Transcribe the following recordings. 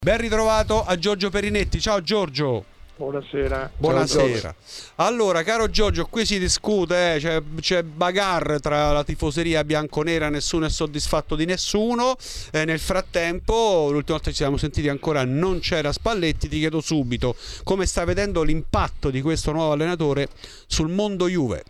Ben ritrovato a Giorgio Perinetti. Ciao Giorgio. Buonasera. Buonasera. Allora, caro Giorgio, qui si discute, c'è bagarre tra la tifoseria bianconera, nessuno è soddisfatto di nessuno. Nel frattempo, l'ultima volta che ci siamo sentiti ancora non c'era Spalletti. Ti chiedo subito come stai vedendo l'impatto di questo nuovo allenatore sul mondo Juve.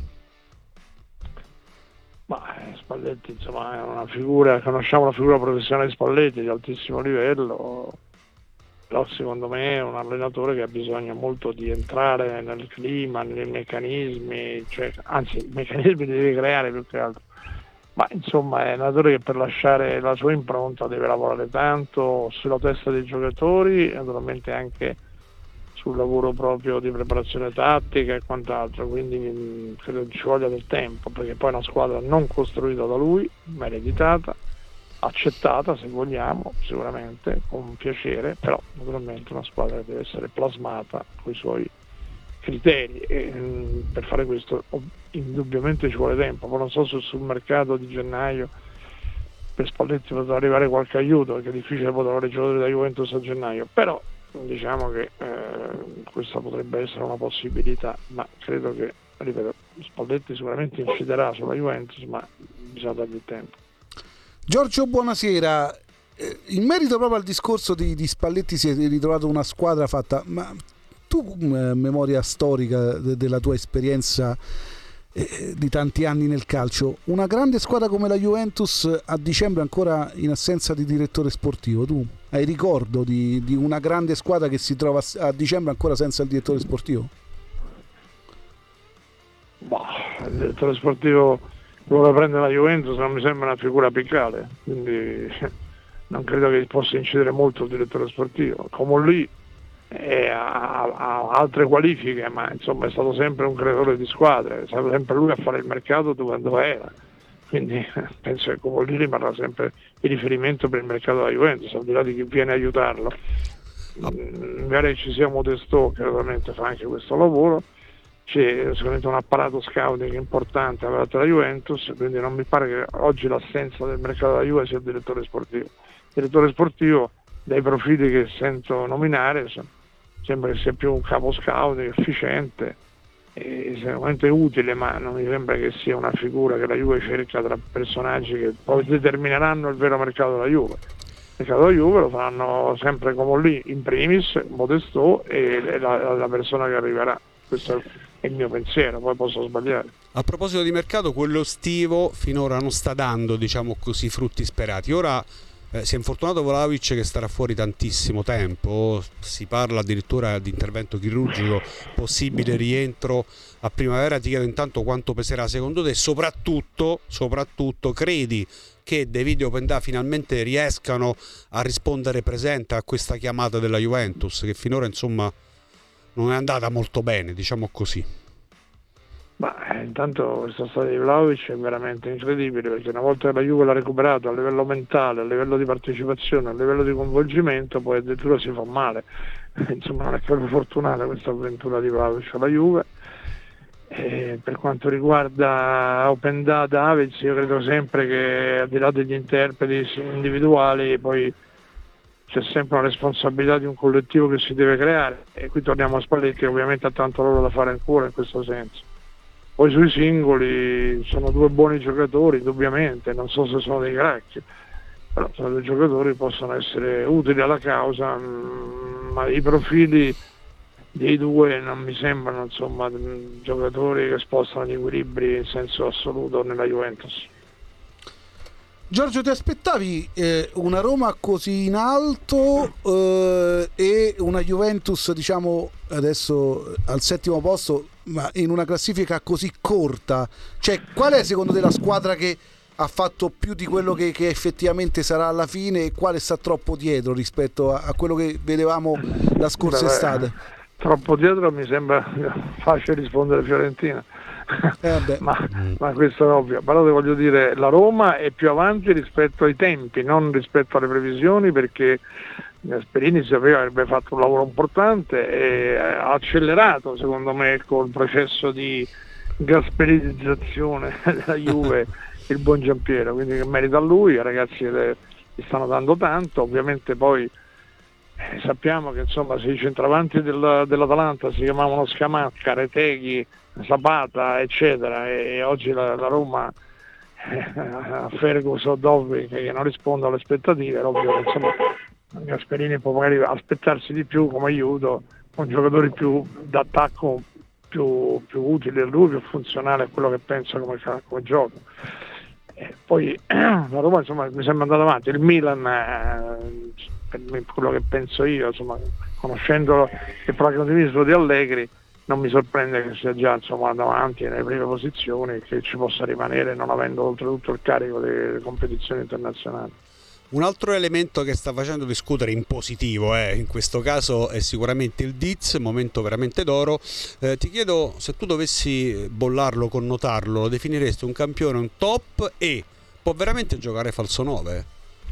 Ma Spalletti, insomma, è una figura, conosciamo la figura professionale di Spalletti di altissimo livello, però secondo me è un allenatore che ha bisogno molto di entrare nel clima, nei meccanismi, anzi i meccanismi li deve creare più che altro, ma insomma è un allenatore che per lasciare la sua impronta deve lavorare tanto sulla testa dei giocatori, naturalmente anche sul lavoro proprio di preparazione tattica e quant'altro, quindi credo ci voglia del tempo, perché poi è una squadra non costruita da lui, ma ereditata, accettata se vogliamo, sicuramente, con piacere, però naturalmente una squadra che deve essere plasmata con i suoi criteri e per fare questo indubbiamente ci vuole tempo. Poi non so se sul mercato di gennaio per Spalletti potrà arrivare qualche aiuto, perché è difficile poter avere giocatori da Juventus a gennaio, però diciamo che questa potrebbe essere una possibilità, ma credo che, ripeto, Spalletti sicuramente inciderà sulla Juventus, ma bisogna dargli il tempo. Giorgio, buonasera. In merito proprio al discorso di Spalletti, si è ritrovato una squadra fatta, ma tu, memoria storica della tua esperienza di tanti anni nel calcio, una grande squadra come la Juventus a dicembre ancora in assenza di direttore sportivo, tu hai ricordo di una grande squadra che si trova a dicembre ancora senza il direttore sportivo? Il direttore sportivo che vuole prendere la Juventus non mi sembra una figura apicale, quindi non credo che possa incidere molto il direttore sportivo. Come lì ha altre qualifiche, ma insomma è stato sempre un creatore di squadre, è stato sempre lui a fare il mercato dove era, quindi penso che come lì rimarrà sempre il riferimento per il mercato della Juventus, al di là di chi viene a aiutarlo. Magari ci sia Modesto che ovviamente fa anche questo lavoro, c'è sicuramente un apparato scouting importante per la Juventus, quindi non mi pare che oggi l'assenza del mercato della Juve sia il direttore sportivo. Il direttore sportivo, dai profili che sento nominare, sembra che sia più un capo scouting efficiente e sicuramente utile, ma non mi sembra che sia una figura che la Juve cerca tra personaggi che poi determineranno il vero mercato della Juve. Il mercato della Juve lo faranno sempre come lì, in primis Modesto e la persona che arriverà. Questo è il mio pensiero, poi posso sbagliare. A proposito di mercato, quello estivo finora non sta dando, diciamo così, frutti sperati. Ora si è infortunato Vlahovic, che starà fuori tantissimo tempo, si parla addirittura di intervento chirurgico, possibile rientro a primavera. Ti chiedo intanto quanto peserà secondo te, soprattutto credi che De Video Pendà finalmente riescano a rispondere presente a questa chiamata della Juventus, che finora insomma non è andata molto bene, diciamo così. Intanto questa storia di Vlahovic è veramente incredibile, perché una volta che la Juve l'ha recuperato a livello mentale, a livello di partecipazione, a livello di coinvolgimento, poi addirittura si fa male. Insomma, non è proprio fortunata questa avventura di Vlahovic alla Juve. Per quanto riguarda Openda, Davids, io credo sempre che al di là degli interpreti individuali poi c'è sempre una responsabilità di un collettivo che si deve creare, e qui torniamo a Spalletti, che ovviamente ha tanto lavoro da fare ancora in questo senso. Poi sui singoli sono due buoni giocatori, indubbiamente, non so se sono dei crack, però sono dei giocatori che possono essere utili alla causa, ma i profili dei due non mi sembrano insomma giocatori che spostano gli equilibri in senso assoluto nella Juventus. Giorgio, ti aspettavi una Roma così in alto e una Juventus, diciamo, adesso al settimo posto, ma in una classifica così corta? Cioè, qual è secondo te la squadra che ha fatto più di quello che effettivamente sarà alla fine, e quale sta troppo dietro rispetto a quello che vedevamo la scorsa estate? Troppo dietro mi sembra facile rispondere Fiorentina. Ma questo è ovvio, però ti voglio dire, la Roma è più avanti rispetto ai tempi, non rispetto alle previsioni, perché Gasperini sapeva che avrebbe fatto un lavoro importante e ha accelerato secondo me col processo di gasperizzazione della Juve il buon Giampiero, quindi che merita a lui. I ragazzi gli stanno dando tanto, ovviamente poi sappiamo che insomma se i centravanti dell'Atalanta si chiamavano Scamacca, Reteghi, Zapata eccetera, e oggi la Roma a Ferguson o Dovvi che non risponde alle aspettative, è ovvio che insomma Gasperini può magari aspettarsi di più come aiuto, con giocatori più d'attacco, più utili a lui, più funzionale a quello che pensa come gioco. Poi la Roma insomma mi sembra andata avanti, il Milan per quello che penso io, insomma, conoscendo il pragmatismo di Allegri, non mi sorprende che sia già insomma davanti nelle prime posizioni, che ci possa rimanere non avendo oltretutto il carico delle competizioni internazionali. Un altro elemento che sta facendo discutere in positivo in questo caso è sicuramente il Diz, momento veramente d'oro. Ti chiedo, se tu dovessi bollarlo, connotarlo, lo definiresti un campione, un top, e può veramente giocare falso 9?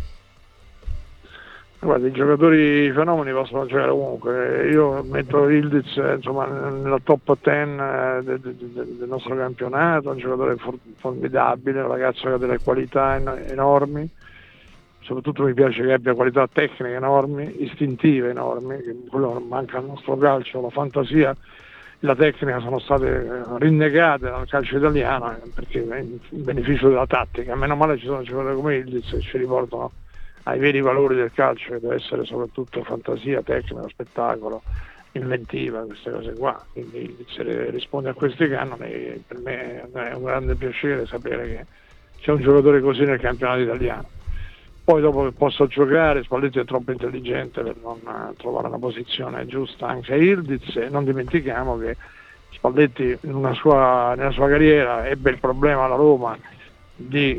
Guarda, i giocatori fenomeni possono giocare ovunque. Io metto Ildiz insomma nella top 10 del nostro campionato, un giocatore formidabile, un ragazzo che ha delle qualità enormi. Soprattutto mi piace che abbia qualità tecniche enormi, istintive enormi, che quello manca al nostro calcio, la fantasia e la tecnica sono state rinnegate dal calcio italiano perché in beneficio della tattica. Meno male ci sono giocatori come Ildiz che ci riportano ai veri valori del calcio, che deve essere soprattutto fantasia, tecnica, spettacolo, inventiva, queste cose qua. Quindi Ildiz risponde a questi canoni. Per me è un grande piacere sapere che c'è un giocatore così nel campionato italiano. Poi dopo che possa giocare, Spalletti è troppo intelligente per non trovare una posizione giusta anche a Ildiz, e non dimentichiamo che Spalletti nella sua carriera ebbe il problema alla Roma di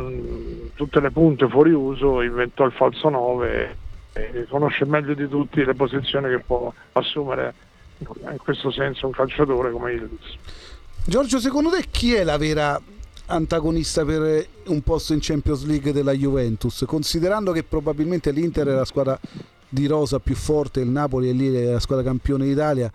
tutte le punte fuori uso, inventò il falso 9 e conosce meglio di tutti le posizioni che può assumere in questo senso un calciatore come Ildiz. Giorgio, secondo te chi è la vera antagonista per un posto in Champions League della Juventus, considerando che probabilmente l'Inter è la squadra di rosa più forte, il Napoli è lì la squadra campione d'Italia,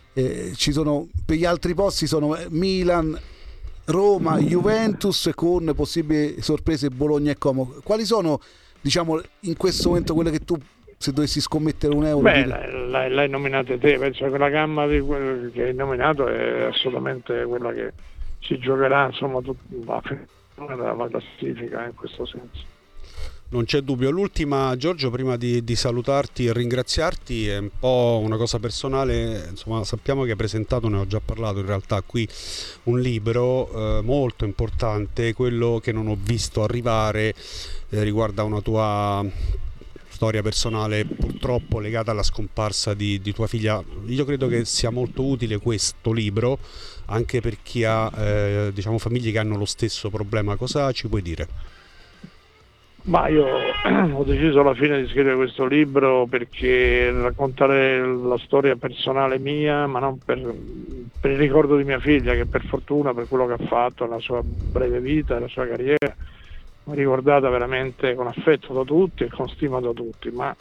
ci sono per gli altri posti sono Milan, Roma, Juventus, con possibili sorprese Bologna e Como. Quali sono, diciamo, in questo momento quelle che tu, se dovessi scommettere un euro? L'hai nominate te, penso che quella gamma che hai nominato è assolutamente quella che si giocherà insomma a fine della classifica in questo senso. Non c'è dubbio. L'ultima, Giorgio, prima di salutarti e ringraziarti, è un po' una cosa personale. Insomma, sappiamo che hai presentato, ne ho già parlato in realtà qui, un libro molto importante, quello che non ho visto arrivare, riguarda una tua storia personale purtroppo legata alla scomparsa di tua figlia. Io credo che sia molto utile questo libro anche per chi ha diciamo famiglie che hanno lo stesso problema. Cosa ci puoi dire? Ma io ho deciso alla fine di scrivere questo libro perché raccontare la storia personale mia, ma non per il ricordo di mia figlia, che per fortuna, per quello che ha fatto nella sua breve vita, nella sua carriera, ricordata veramente con affetto da tutti e con stima da tutti, ma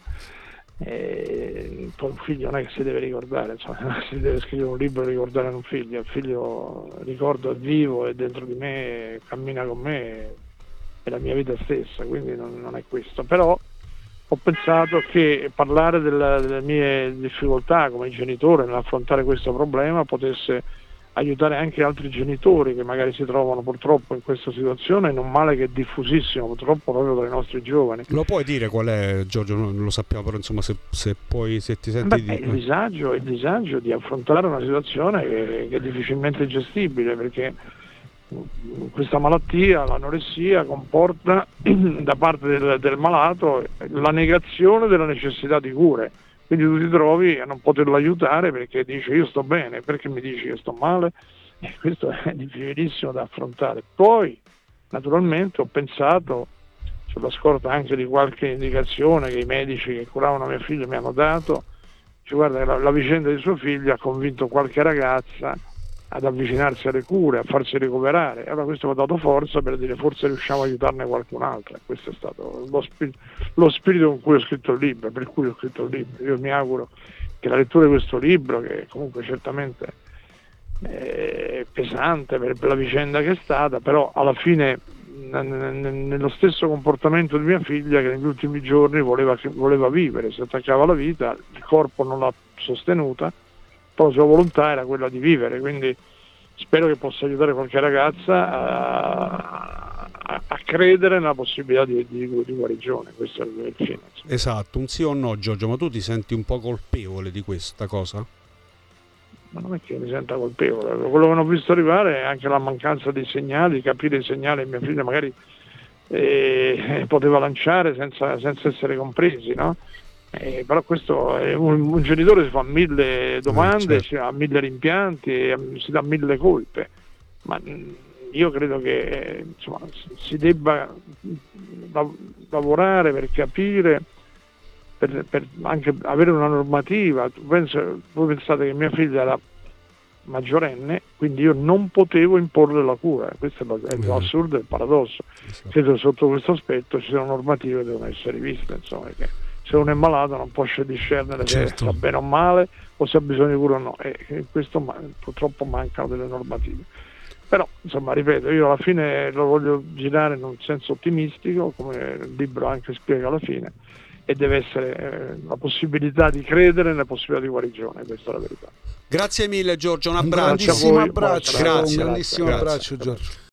poi un figlio non è che si deve ricordare, insomma, si deve scrivere un libro e ricordare un figlio. Il figlio, ricordo, è vivo, è dentro di me, cammina con me, è la mia vita stessa, quindi non è questo. Però ho pensato che parlare delle mie difficoltà come genitore nell'affrontare questo problema potesse aiutare anche altri genitori che magari si trovano purtroppo in questa situazione, in un male che è diffusissimo purtroppo proprio tra i nostri giovani. Lo puoi dire qual è, Giorgio? Non lo sappiamo, però insomma se ti senti il disagio di affrontare una situazione che è difficilmente gestibile, perché questa malattia, l'anoressia, comporta da parte del malato la negazione della necessità di cure. Quindi tu ti trovi a non poterlo aiutare perché dice io sto bene, perché mi dici che sto male? E questo è difficilissimo da affrontare. Poi naturalmente ho pensato, sulla scorta anche di qualche indicazione che i medici che curavano mia figlia mi hanno dato, cioè, guarda, la vicenda di suo figlio ha convinto qualche ragazza ad avvicinarsi alle cure, a farsi ricoverare. Allora questo mi ha dato forza per dire forse riusciamo a aiutarne qualcun altro. Questo è stato lo spirito con cui ho scritto il libro, per cui ho scritto il libro. Io mi auguro che la lettura di questo libro, che comunque certamente è pesante per la vicenda che è stata, però alla fine nello stesso comportamento di mia figlia, che negli ultimi giorni voleva vivere, si attaccava alla vita, il corpo non l'ha sostenuta, però la sua volontà era quella di vivere, quindi spero che possa aiutare qualche ragazza a credere nella possibilità di guarigione. Questo è il fine. Esatto, un sì o no, Giorgio, ma tu ti senti un po' colpevole di questa cosa? Ma non è che mi senta colpevole, quello che non ho visto arrivare è anche la mancanza dei segnali, capire i segnali che mia figlia magari poteva lanciare senza essere compresi, no? Però questo è un genitore si fa 1000 domande, certo. si ha 1000 rimpianti, si dà 1000 colpe, ma io credo che insomma, si debba lavorare per capire, per anche avere una normativa. Voi pensate che mia figlia era maggiorenne, quindi io non potevo imporre la cura, questo è l'assurdo e il paradosso. Credo che sotto questo aspetto ci sono normative che devono essere viste, insomma, che se uno è malato non può discernere se sta bene o male o se ha bisogno di cura o no, e questo purtroppo mancano delle normative. Però insomma, ripeto, io alla fine lo voglio girare in un senso ottimistico, come il libro anche spiega alla fine, e deve essere la possibilità di credere nelle possibilità di guarigione, questa è la verità. Grazie mille Giorgio, un abbraccio. Un grandissimo abbraccio, Grazie, un grandissimo abbraccio Giorgio.